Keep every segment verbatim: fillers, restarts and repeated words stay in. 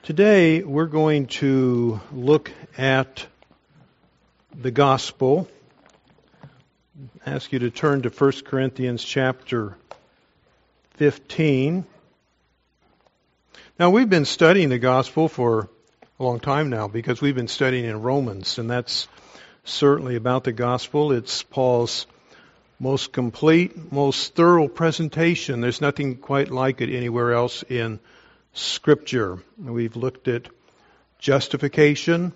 Today we're going to look at the gospel. I ask you to turn to First Corinthians chapter fifteen. Now we've been studying the gospel for a long time now because we've been studying in Romans, and that's certainly about the gospel. It's Paul's most complete, most thorough presentation. There's nothing quite like it anywhere else in Scripture. We've looked at justification.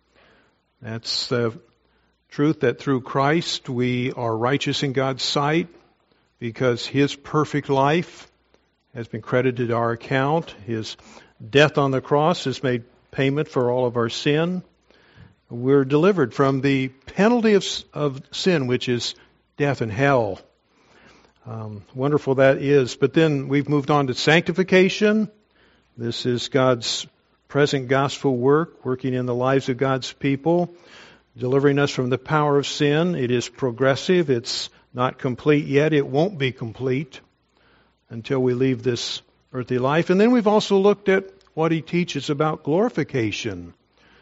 That's the truth that through Christ we are righteous in God's sight because His perfect life has been credited to our account. His death on the cross has made payment for all of our sin. We're delivered from the penalty of, of sin, which is death and hell. Um, wonderful that is. But then we've moved on to sanctification. This is God's present gospel work, working in the lives of God's people, delivering us from the power of sin. It is progressive. It's not complete yet. It won't be complete until we leave this earthly life. And then we've also looked at what he teaches about glorification,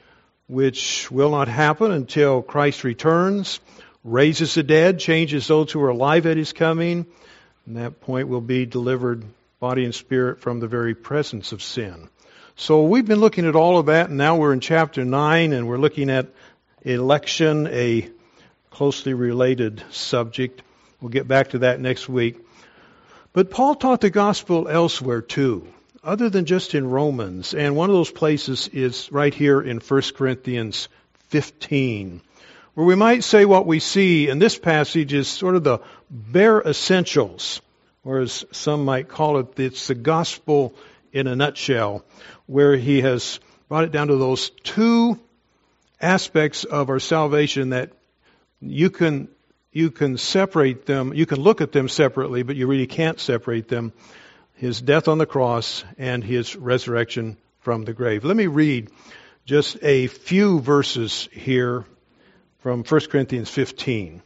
which will not happen until Christ returns, raises the dead, changes those who are alive at His coming. And that point will be delivered body and spirit from the very presence of sin. So we've been looking at all of that, and now we're in chapter nine, and we're looking at election, a closely related subject. We'll get back to that next week. But Paul taught the gospel elsewhere too, other than just in Romans. And one of those places is right here in First Corinthians fifteen, where we might say what we see in this passage is sort of the bare essentials, or as some might call it, it's the gospel in a nutshell, where he has brought it down to those two aspects of our salvation that you can you can separate them, you can look at them separately, but you really can't separate them. His death on the cross and His resurrection from the grave. Let me read just a few verses here from First Corinthians fifteen.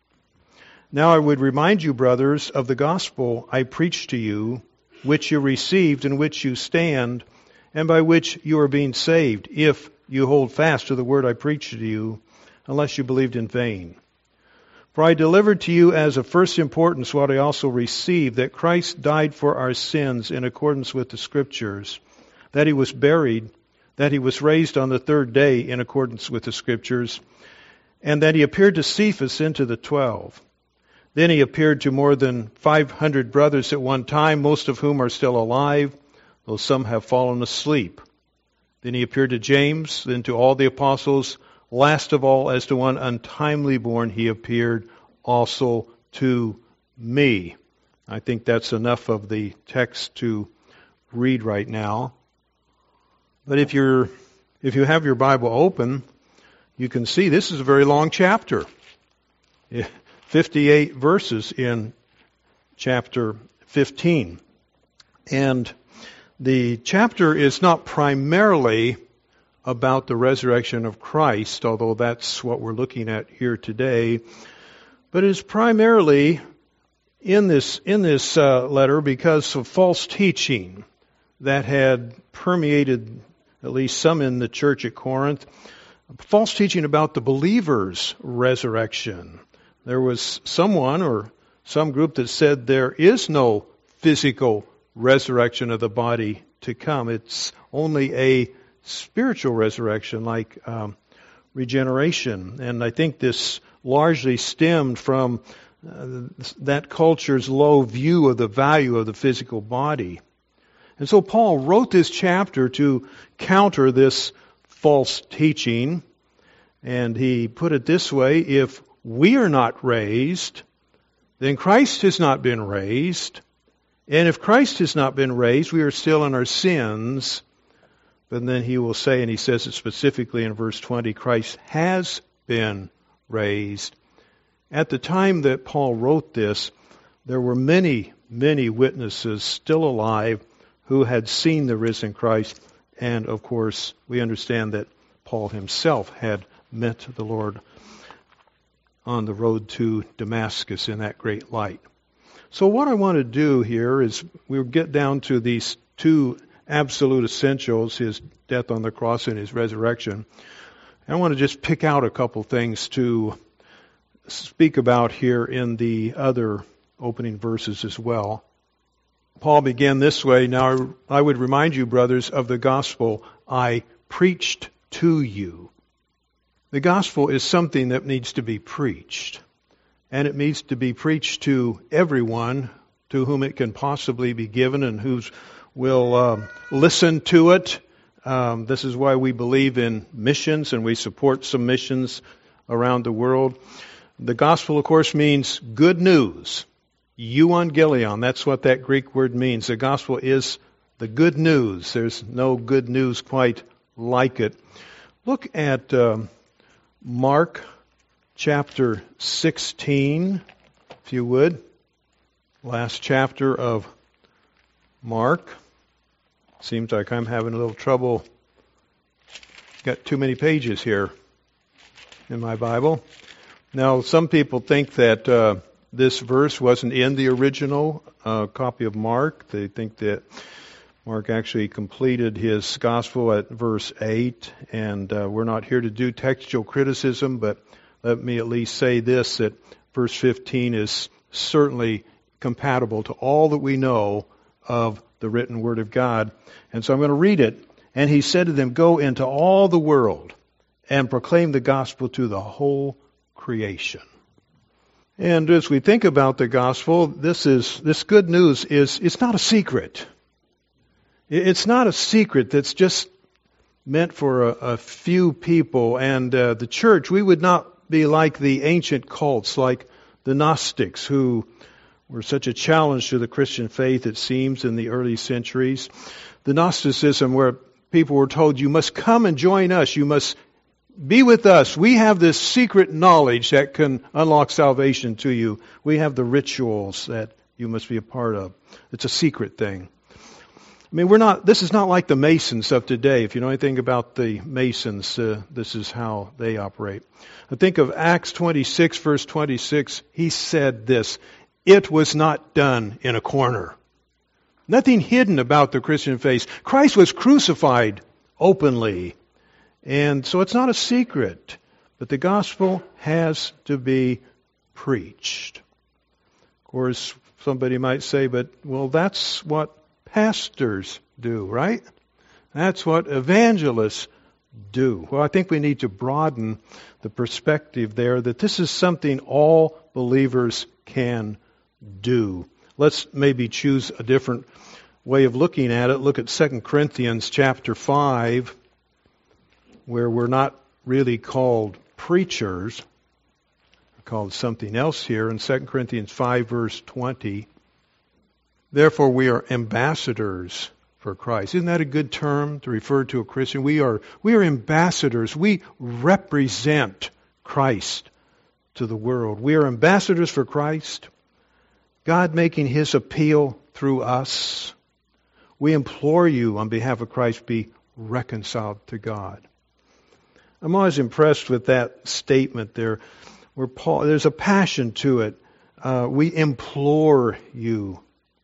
Now I would remind you, brothers, of the gospel I preached to you, which you received, in which you stand, and by which you are being saved, if you hold fast to the word I preached to you, unless you believed in vain. For I delivered to you as of first importance what I also received, that Christ died for our sins in accordance with the Scriptures, that He was buried, that He was raised on the third day in accordance with the Scriptures, and that He appeared to Cephas and to the twelve. Then He appeared to more than five hundred brothers at one time, most of whom are still alive, though some have fallen asleep. Then He appeared to James, then to all the apostles. Last of all, as to one untimely born, He appeared also to me. I think that's enough of the text to read right now. But if you're, if you have your Bible open, you can see this is a very long chapter. fifty-eight verses in chapter fifteen. And the chapter is not primarily about the resurrection of Christ, although that's what we're looking at here today. But it is primarily in this in this uh, letter because of false teaching that had permeated at least some in the church at Corinth. False teaching about the believer's resurrection. There was someone or some group that said there is no physical resurrection of the body to come. It's only a spiritual resurrection like um, regeneration. And I think this largely stemmed from uh, that culture's low view of the value of the physical body. And so Paul wrote this chapter to counter this false teaching. And he put it this way: if we are not raised, then Christ has not been raised. And if Christ has not been raised, we are still in our sins. But then he will say, and he says it specifically in verse twenty, Christ has been raised. At the time that Paul wrote this, there were many, many witnesses still alive who had seen the risen Christ. And of course, we understand that Paul himself had met the Lord on the road to Damascus in that great light. So what I want to do here is we'll get down to these two absolute essentials, his death on the cross and his resurrection. I want to just pick out a couple things to speak about here in the other opening verses as well. Paul began this way, "Now I would remind you, brothers, of the gospel I preached to you." The gospel is something that needs to be preached. And it needs to be preached to everyone to whom it can possibly be given and who will um, listen to it. Um, this is why we believe in missions and we support some missions around the world. The gospel, of course, means good news. Euangelion, that's what that Greek word means. The gospel is the good news. There's no good news quite like it. Look at um, Mark chapter sixteen, if you would. Last chapter of Mark. Seems like I'm having a little trouble. Got too many pages here in my Bible. Now, some people think that uh, this verse wasn't in the original uh, copy of Mark. They think that Mark actually completed his gospel at verse eight, and uh, we're not here to do textual criticism, but let me at least say this, that verse fifteen is certainly compatible to all that we know of the written Word of God. And so I'm going to read it. "And he said to them, Go into all the world and proclaim the gospel to the whole creation." And as we think about the gospel, this is this good news is it's not a secret. It's not a secret that's just meant for a, a few people. And uh, the church, we would not be like the ancient cults, like the Gnostics, who were such a challenge to the Christian faith, it seems, in the early centuries. The Gnosticism, where people were told, you must come and join us, you must be with us. We have this secret knowledge that can unlock salvation to you. We have the rituals that you must be a part of. It's a secret thing. I mean, we're not, this is not like the Masons of today. If you know anything about the Masons, uh, this is how they operate. I think of Acts twenty-six, verse twenty-six. He said this, "It was not done in a corner." Nothing hidden about the Christian faith. Christ was crucified openly. And so it's not a secret. But the gospel has to be preached. Of course, somebody might say, but, well, that's what pastors do, right? That's what evangelists do. Well, I think we need to broaden the perspective there that this is something all believers can do. Let's maybe choose a different way of looking at it. Look at Second Corinthians chapter five, where we're not really called preachers. We're called something else here in Second Corinthians five, verse twenty. "Therefore we are ambassadors for Christ." Isn't that a good term to refer to a Christian? We are we are ambassadors. We represent Christ to the world. We are ambassadors for Christ. God making His appeal through us. We implore you on behalf of Christ, be reconciled to God. I'm always impressed with that statement there, where Paul, there's a passion to it. Uh, we implore you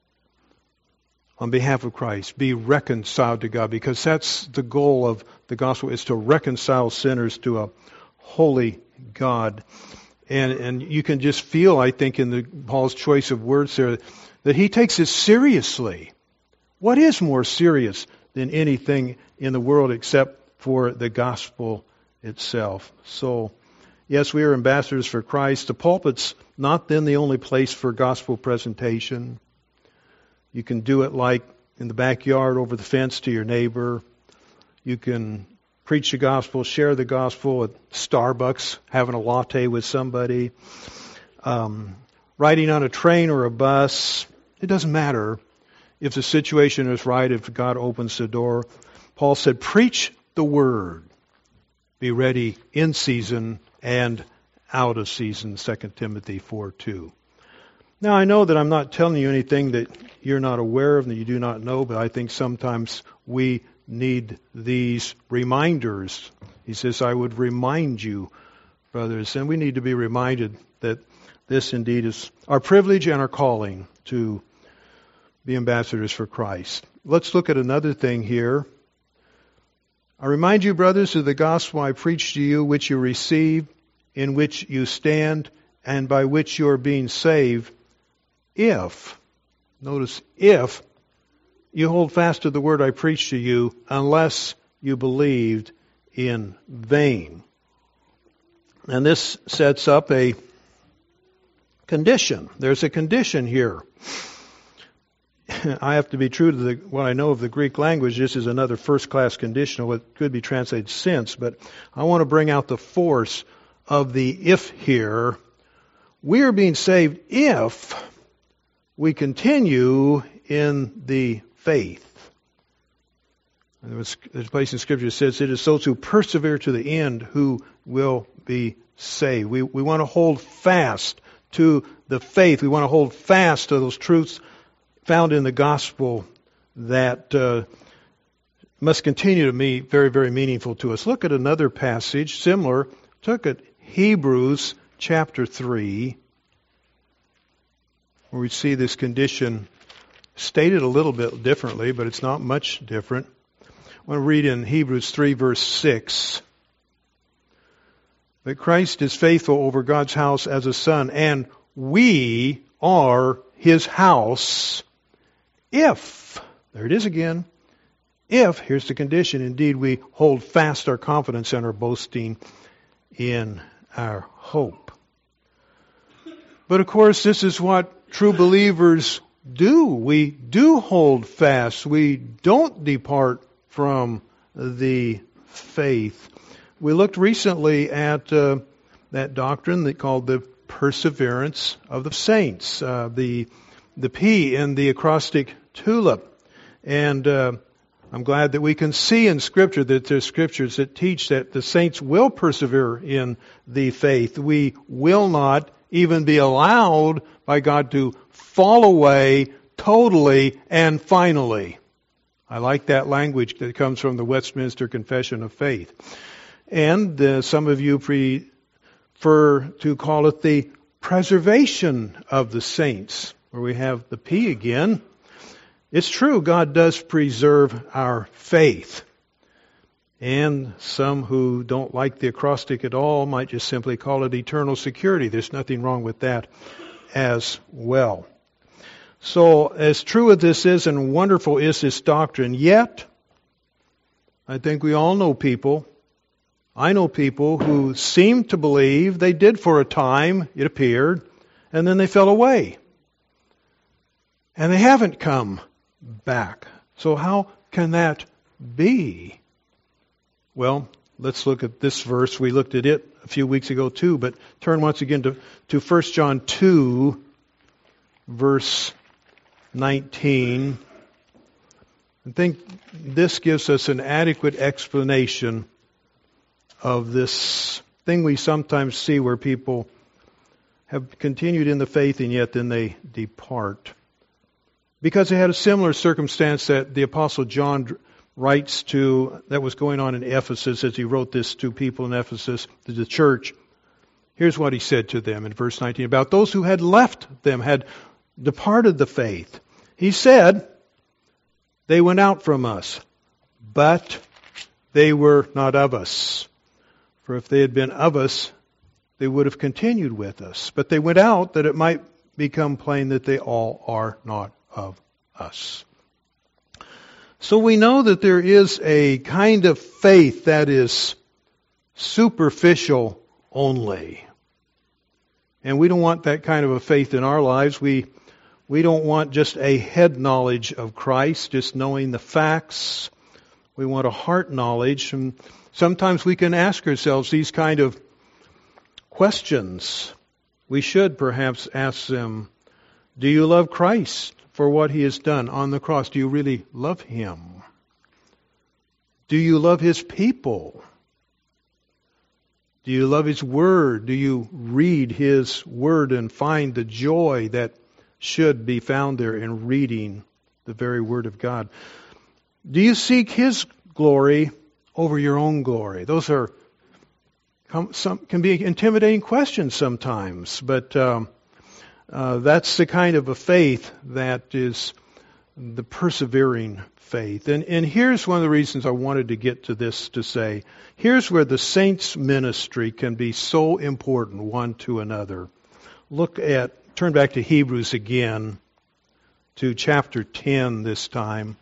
on behalf of Christ, be reconciled to God, because that's the goal of the gospel, is to reconcile sinners to a holy God. And and you can just feel, I think, in the Paul's choice of words there, that he takes it seriously. What is more serious than anything in the world except for the gospel itself? So, yes, we are ambassadors for Christ. The pulpit's not then the only place for gospel presentation. You can do it like in the backyard over the fence to your neighbor. You can preach the gospel, share the gospel at Starbucks, having a latte with somebody, um, riding on a train or a bus. It doesn't matter if the situation is right, if God opens the door. Paul said, preach the word. Be ready in season and out of season, Second Timothy four two. Now, I know that I'm not telling you anything that you're not aware of and that you do not know, but I think sometimes we need these reminders. He says, I would remind you, brothers, and we need to be reminded that this indeed is our privilege and our calling to be ambassadors for Christ. Let's look at another thing here. I remind you, brothers, of the gospel I preached to you, which you received, in which you stand, and by which you are being saved, if, notice, if you hold fast to the word I preached to you, unless you believed in vain. And this sets up a condition. There's a condition here. I have to be true to the, what I know of the Greek language. This is another first-class conditional. It could be translated since, but I want to bring out the force of the if here. We are being saved if we continue in the faith. And there's a place in Scripture that says, it is those who persevere to the end who will be saved. We, we want to hold fast to the faith. We want to hold fast to those truths found in the gospel that uh, must continue to be very, very meaningful to us. Look at another passage, similar. Look at Hebrews chapter three, where we see this condition stated a little bit differently, but it's not much different. I want to read in Hebrews three, verse six. That Christ is faithful over God's house as a son, and we are His house if, there it is again, if, here's the condition, indeed we hold fast our confidence and our boasting in our hope. But of course, this is what true believers do. We do hold fast. We don't depart from the faith. We looked recently at uh, that doctrine that called the perseverance of the saints, uh, the the P in the acrostic tulip. And uh, I'm glad that we can see in Scripture that there's Scriptures that teach that the saints will persevere in the faith. We will not even be allowed by God to fall away totally and finally. I like that language that comes from the Westminster Confession of Faith. And uh, some of you prefer to call it the preservation of the saints, where we have the P again. It's true, God does preserve our faith. And some who don't like the acrostic at all might just simply call it eternal security. There's nothing wrong with that as well. So, as true as this is and wonderful is this doctrine, yet, I think we all know people, I know people who seem to believe, they did for a time, it appeared, and then they fell away. And they haven't come back. So how can that be? Well, let's look at this verse. We looked at it a few weeks ago too, but turn once again to, to First John two, verse nineteen. I think this gives us an adequate explanation of this thing we sometimes see where people have continued in the faith and yet then they depart. Because they had a similar circumstance that the Apostle John writes to, that was going on in Ephesus as he wrote this to people in Ephesus, to the church. Here's what he said to them in verse nineteen, about those who had left them, had departed the faith. He said, they went out from us, but they were not of us. For if they had been of us, they would have continued with us. But they went out that it might become plain that they all are not of us. So we know that there is a kind of faith that is superficial only. And we don't want that kind of a faith in our lives. We we don't want just a head knowledge of Christ, just knowing the facts. We want a heart knowledge. And sometimes we can ask ourselves these kind of questions. We should perhaps ask them, do you love Christ for what He has done on the cross? Do you really love Him? Do you love His people? Do you love His Word? Do you read His Word and find the joy that should be found there in reading the very Word of God? Do you seek His glory over your own glory? Those are some can be intimidating questions sometimes, but um, uh, that's the kind of a faith that is the persevering faith. And, and here's one of the reasons I wanted to get to this to say, here's where the saints' ministry can be so important one to another. Look at, turn back to Hebrews again, to chapter ten this time.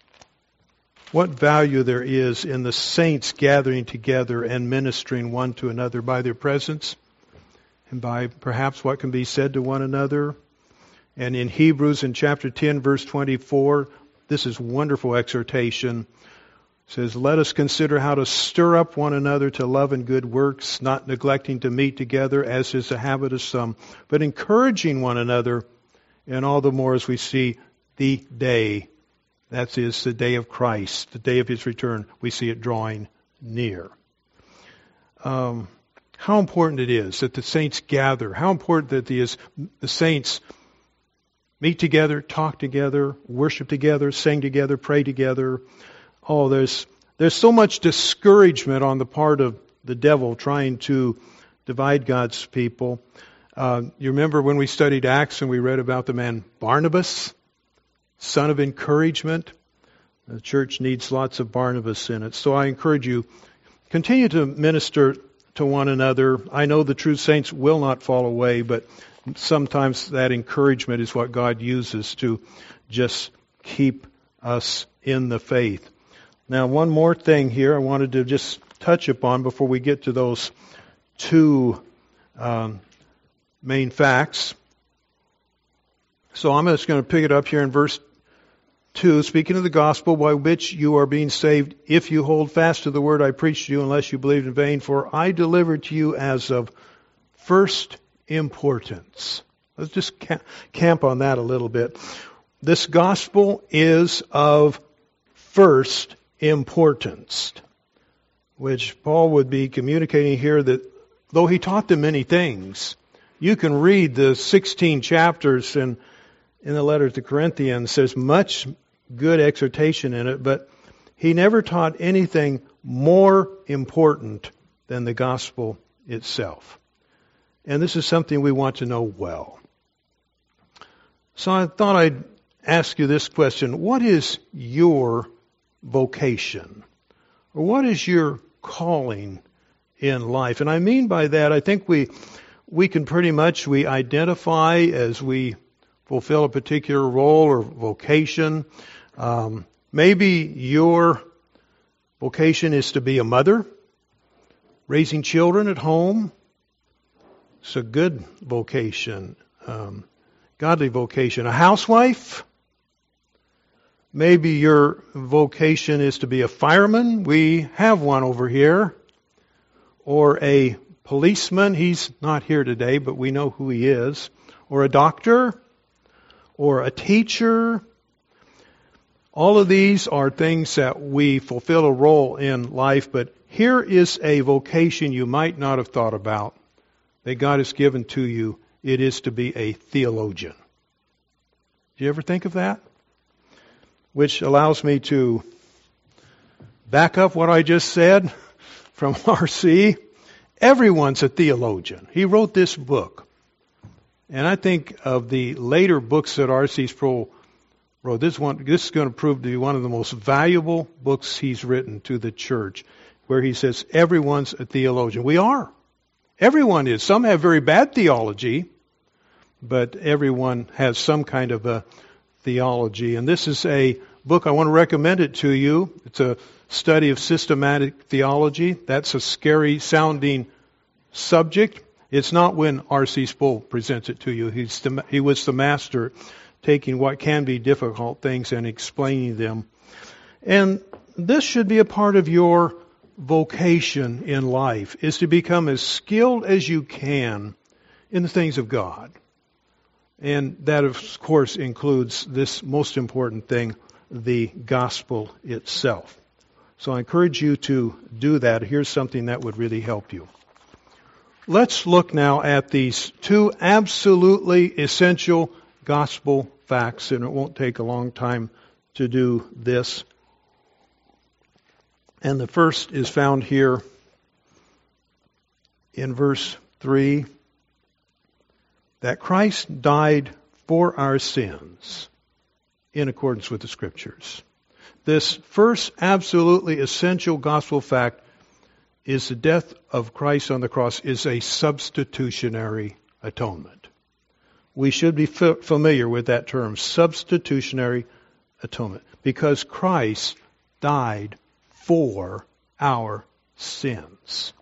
What value there is in the saints gathering together and ministering one to another by their presence and by perhaps what can be said to one another. And in Hebrews in chapter ten, verse twenty-four, this is wonderful exhortation. It says, let us consider how to stir up one another to love and good works, not neglecting to meet together as is the habit of some, but encouraging one another, and all the more as we see the day. That is the day of Christ, the day of His return. We see it drawing near. Um, how important it is that the saints gather. How important that the, the saints meet together, talk together, worship together, sing together, pray together. Oh, there's there's so much discouragement on the part of the devil trying to divide God's people. Uh, you remember when we studied Acts and we read about the man Barnabas, son of encouragement? The church needs lots of Barnabas in it. So I encourage you, continue to minister to one another. I know the true saints will not fall away, but sometimes that encouragement is what God uses to just keep us in the faith. Now, one more thing here I wanted to just touch upon before we get to those two um, main facts. So I'm just going to pick it up here in verse two. Speaking of the gospel by which you are being saved, if you hold fast to the word I preached to you, unless you believed in vain, for I delivered to you as of first importance. Let's just camp on that a little bit. This gospel is of first importance, which Paul would be communicating here that though he taught them many things, you can read the sixteen chapters in, in the letter to Corinthians. There's much good exhortation in it, but he never taught anything more important than the gospel itself. And this is something we want to know well. So I thought I'd ask you this question. What is your vocation? Or what is your calling in life? And I mean by that, I think we we can pretty much, we identify as we fulfill a particular role or vocation. Um, maybe your vocation is to be a mother, raising children at home. It's a good vocation, um, godly vocation. A housewife. Maybe your vocation is to be a fireman. We have one over here. Or a policeman. He's not here today, but we know who he is. Or a doctor. Or a teacher. All of these are things that we fulfill a role in life, but here is a vocation you might not have thought about that God has given to you. It is to be a theologian. Do you ever think of that? Which allows me to back up what I just said from R C. Everyone's a theologian. He wrote this book. And I think of the later books that R C Sproul wrote, this one, this is going to prove to be one of the most valuable books he's written to the church, where he says everyone's a theologian. We are. Everyone is. Some have very bad theology, but everyone has some kind of a theology. And this is a book, I want to recommend it to you. It's a study of systematic theology. That's a scary sounding subject. It's not when R C Sproul presents it to you. He's the, he was the master taking what can be difficult things and explaining them. And this should be a part of your vocation in life, is to become as skilled as you can in the things of God. And that, of course, includes this most important thing, the gospel itself. So I encourage you to do that. Here's something that would really help you. Let's look now at these two absolutely essential gospel facts, and it won't take a long time to do this. And the first is found here in verse three, that Christ died for our sins. in accordance with the Scriptures. This first absolutely essential gospel fact is the death of Christ on the cross is a substitutionary atonement. We should be f- familiar with that term, substitutionary atonement, because Christ died for our sins.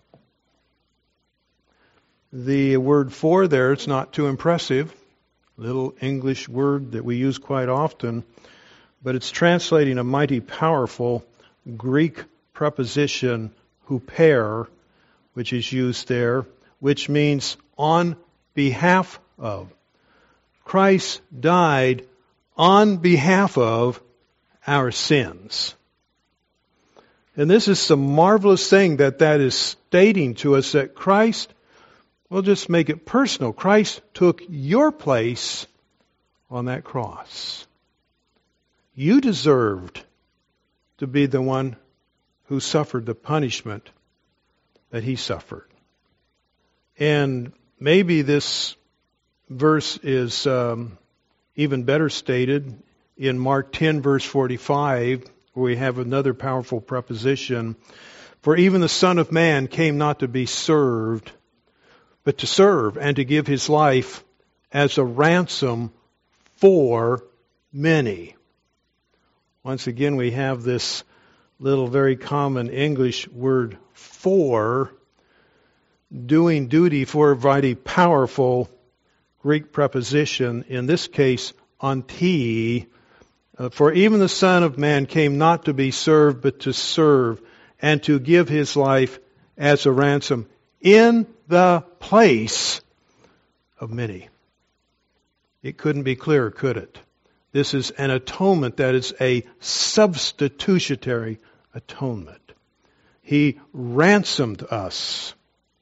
The word for there, it's not too impressive. Little English word that we use quite often, but it's translating a mighty powerful Greek preposition huper, which is used there, which means on behalf of. Christ died on behalf of our sins. And this is the marvelous thing that that is stating to us, that Christ, we'll just make it personal, Christ took your place on that cross. You deserved to be the one who suffered the punishment that he suffered. And maybe this verse is um, even better stated in Mark ten, verse forty-five, where we have another powerful preposition. For even the Son of Man came not to be served, but to serve and to give his life as a ransom for many. Once again, we have this little very common English word for, doing duty for a mighty powerful Greek preposition, in this case, anti. Uh, for even the Son of Man came not to be served, but to serve and to give his life as a ransom in the place of many. It couldn't be clearer, could it? This is an atonement that is a substitutionary atonement. He ransomed us.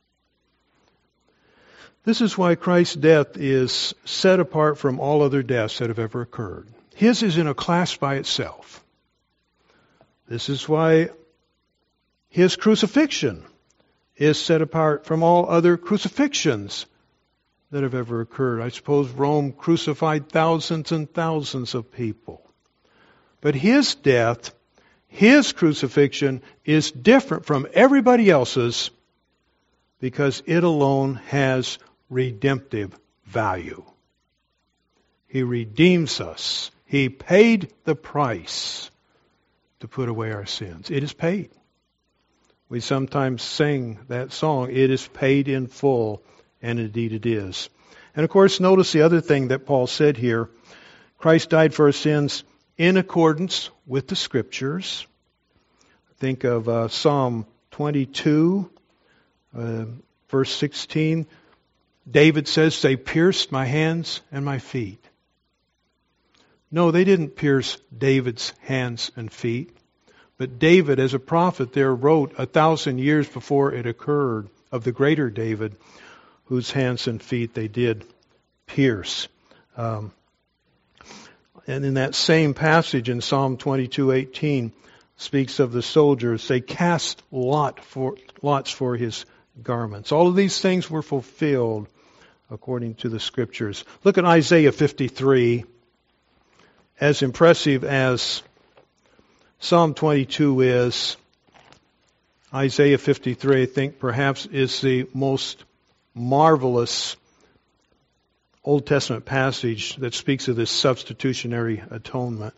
This is why Christ's death is set apart from all other deaths that have ever occurred. His is in a class by itself. This is why his crucifixion is set apart from all other crucifixions that have ever occurred. I suppose Rome crucified thousands and thousands of people. But his death, his crucifixion, is different from everybody else's because it alone has redemptive value. He redeems us. He paid the price to put away our sins. It is paid. We sometimes sing that song, it is paid in full, and indeed it is. And of course, notice the other thing that Paul said here. Christ died for our sins in accordance with the Scriptures. Think of uh, Psalm twenty-two, uh, verse sixteen. David says, they pierced my hands and my feet. No, they didn't pierce David's hands and feet. But David, as a prophet there, wrote a thousand years before it occurred of the greater David, whose hands and feet they did pierce. Um, and in that same passage in Psalm twenty-two eighteen, speaks of the soldiers. They cast lot for, lots for his garments. All of these things were fulfilled according to the Scriptures. Look at Isaiah fifty-three. As impressive as Psalm twenty-two is, Isaiah fifty-three, I think, perhaps is the most marvelous Old Testament passage that speaks of this substitutionary atonement.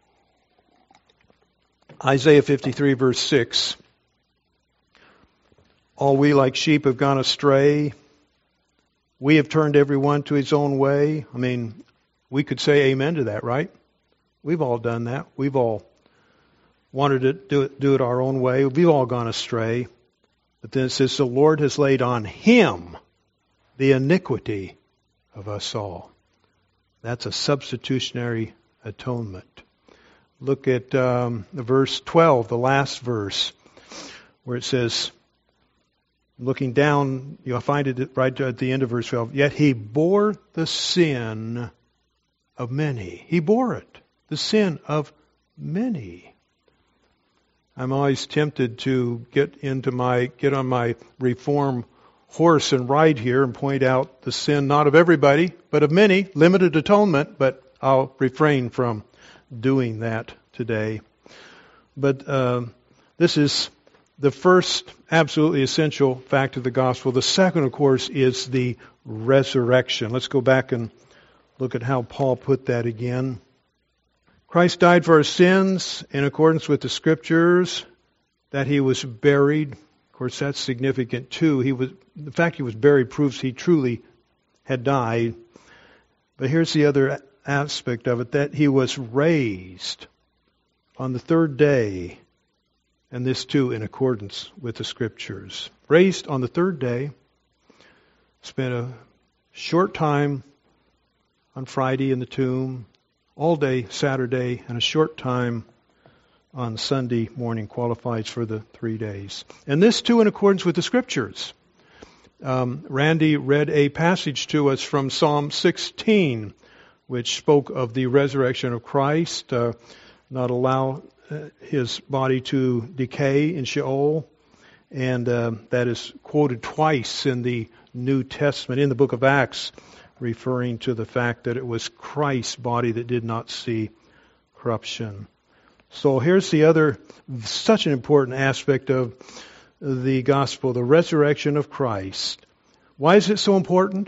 Isaiah fifty-three, verse six. All we like sheep have gone astray. We have turned everyone to his own way. I mean, we could say amen to that, right? We've all done that. We've all wanted to do it, do it our own way. We've all gone astray. But then it says, the Lord has laid on him the iniquity of us all. That's a substitutionary atonement. Look at um, verse twelve, the last verse, where it says, looking down, you'll find it right at the end of verse twelve, yet he bore the sin of many. He bore it, the sin of many. I'm always tempted to get into my, get on my reform horse and ride here and point out the sin not of everybody, but of many, limited atonement, but I'll refrain from doing that today. But uh, this is the first absolutely essential fact of the gospel. The second, of course, is the resurrection. Let's go back and look at how Paul put that again. Christ died for our sins in accordance with the Scriptures, that He was buried. Of course, that's significant too. He was, the fact He was buried proves He truly had died. But here's the other aspect of it, that He was raised on the third day, and this too in accordance with the Scriptures. Raised on the third day, spent a short time on Friday in the tomb, all day Saturday, and a short time on Sunday morning qualifies for the three days. And this too in accordance with the Scriptures. Um, Randy read a passage to us from Psalm sixteen, which spoke of the resurrection of Christ, uh, not allow uh, His body to decay in Sheol. And uh, that is quoted twice in the New Testament, in the book of Acts, referring to the fact that it was Christ's body that did not see corruption. So here's the other, such an important aspect of the gospel, the resurrection of Christ. Why is it so important?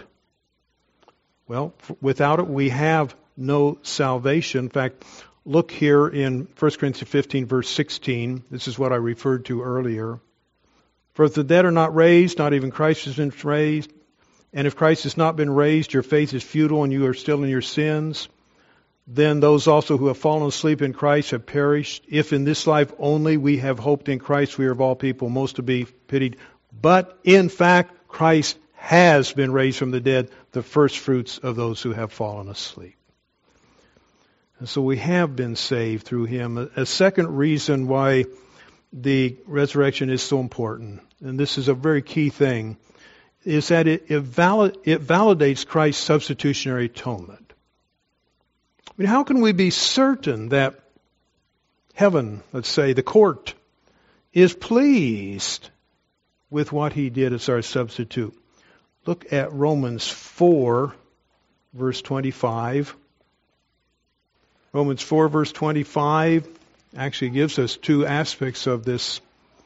Well, without it we have no salvation. In fact, look here in First Corinthians fifteen, verse sixteen. This is what I referred to earlier. For if the dead are not raised, not even Christ has been raised. And if Christ has not been raised, your faith is futile and you are still in your sins. Then those also who have fallen asleep in Christ have perished. If in this life only we have hoped in Christ, we are of all people most to be pitied. But in fact, Christ has been raised from the dead, the first fruits of those who have fallen asleep. And so we have been saved through Him. A second reason why the resurrection is so important, and this is a very key thing, is that it, it, valid, it validates Christ's substitutionary atonement. I mean, how can we be certain that heaven, let's say, the court, is pleased with what He did as our substitute? Look at Romans four, verse twenty-five. Romans four, verse twenty-five actually gives us two aspects of this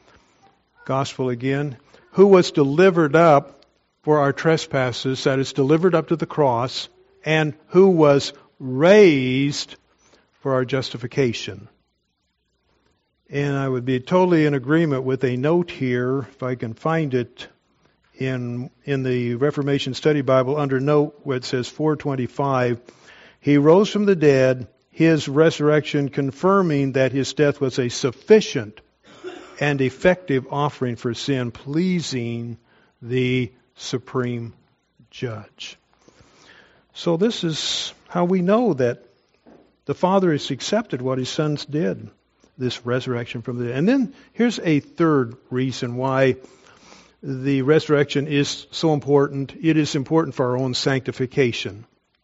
gospel again. Who was delivered up for our trespasses, that is, delivered up to the cross, and who was raised for our justification. And I would be totally in agreement with a note here, if I can find it, in in the Reformation Study Bible, under note where it says four twenty-five, He rose from the dead, His resurrection confirming that His death was a sufficient and effective offering for sin, pleasing the supreme judge. So this is how we know that the Father has accepted what His sons did, this resurrection from the dead. And then here's a third reason why the resurrection is so important. It is important for our own sanctification.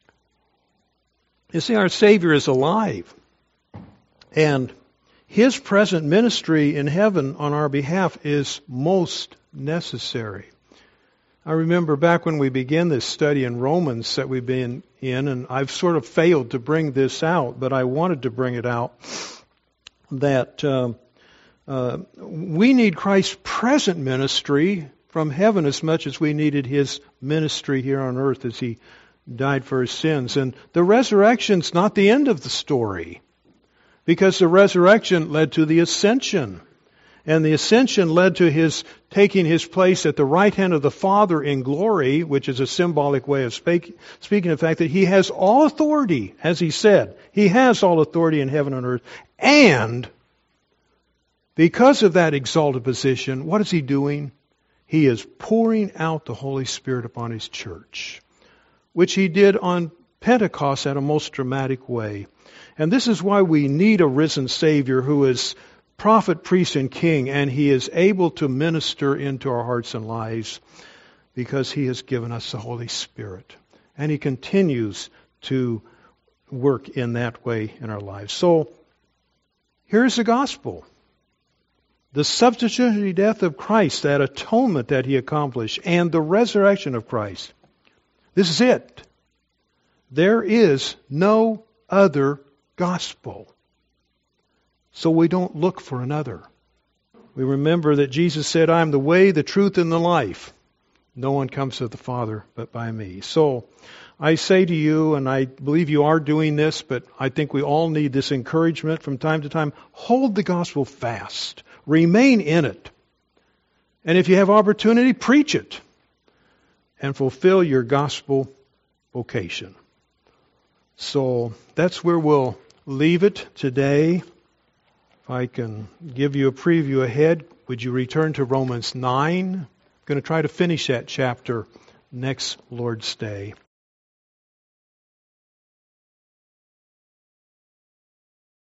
You see, our Savior is alive, and His present ministry in heaven on our behalf is most necessary. I remember back when we began this study in Romans that we've been in, and I've sort of failed to bring this out, but I wanted to bring it out, that uh, uh, we need Christ's present ministry from heaven as much as we needed His ministry here on earth as He died for His sins. And the resurrection's not the end of the story, because the resurrection led to the ascension. And the ascension led to His taking His place at the right hand of the Father in glory, which is a symbolic way of speak, speaking of the fact that He has all authority, as He said. He has all authority in heaven and earth. And because of that exalted position, what is He doing? He is pouring out the Holy Spirit upon His church, which He did on Pentecost in a most dramatic way. And this is why we need a risen Savior who is prophet, priest, and king, and He is able to minister into our hearts and lives because He has given us the Holy Spirit. And He continues to work in that way in our lives. So, here's the gospel. The substitutionary death of Christ, that atonement that He accomplished, and the resurrection of Christ. This is it. There is no other gospel, so we don't look for another. We remember that Jesus said, I am the way, the truth, and the life. No one comes to the Father but by me. So I say to you, and I believe you are doing this, but I think we all need this encouragement from time to time. Hold the gospel fast. Remain in it. And if you have opportunity, preach it. And fulfill your gospel vocation. So that's where we'll leave it today. If I can give you a preview ahead, would you return to Romans nine? I'm going to try to finish that chapter next Lord's Day.